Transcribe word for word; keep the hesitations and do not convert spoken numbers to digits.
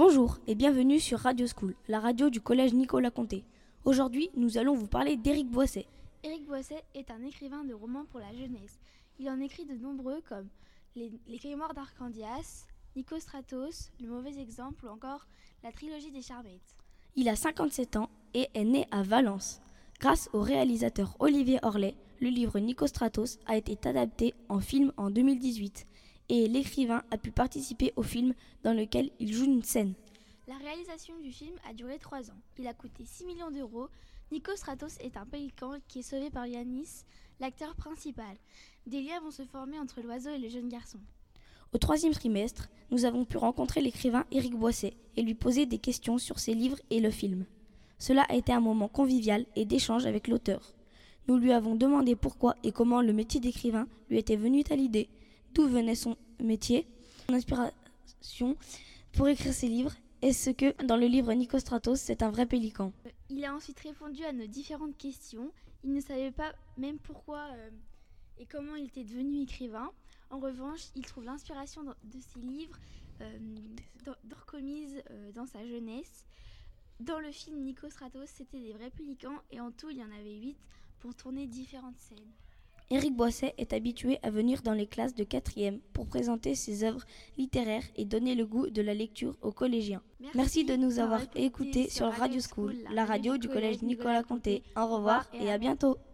Bonjour et bienvenue sur Radio School, la radio du collège Nicolas-Conté. Aujourd'hui, nous allons vous parler d'Éric Boisset. Éric Boisset est un écrivain de romans pour la jeunesse. Il en écrit de nombreux comme Les, les Grimoires d'Arcandias, Nicostratos, Le mauvais exemple ou encore la trilogie des Charmettes. Il a cinquante-sept ans et est né à Valence. Grâce au réalisateur Olivier Orlet, le livre Nicostratos a été adapté en film en deux mille dix-huit et l'écrivain a pu participer au film dans lequel il joue une scène. La réalisation du film a duré trois ans. Il a coûté six millions d'euros. Nicostratos est un pélican qui est sauvé par Yanis, l'acteur principal. Des liens vont se former entre l'oiseau et le jeune garçon. Au troisième trimestre, nous avons pu rencontrer l'écrivain Éric Boisset et lui poser des questions sur ses livres et le film. Cela a été un moment convivial et d'échange avec l'auteur. Nous lui avons demandé pourquoi et comment le métier d'écrivain lui était venu à l'idée, d'où venait son métier, son inspiration pour écrire ses livres. Est-ce que dans le livre Nicostratos, c'est un vrai pélican ? Il a ensuite répondu à nos différentes questions. Il ne savait pas même pourquoi euh, et comment il était devenu écrivain. En revanche, il trouve l'inspiration de ses livres euh, d'Orcomise euh, dans sa jeunesse. Dans le film Nicostratos, c'était des vrais pélicans et en tout, il y en avait huit pour tourner différentes scènes. Éric Boisset est habitué à venir dans les classes de quatrième pour présenter ses œuvres littéraires et donner le goût de la lecture aux collégiens. Merci, Merci de nous avoir écoutés sur Radio School, la radio du collège Nicolas-Conté. Au revoir et à bientôt.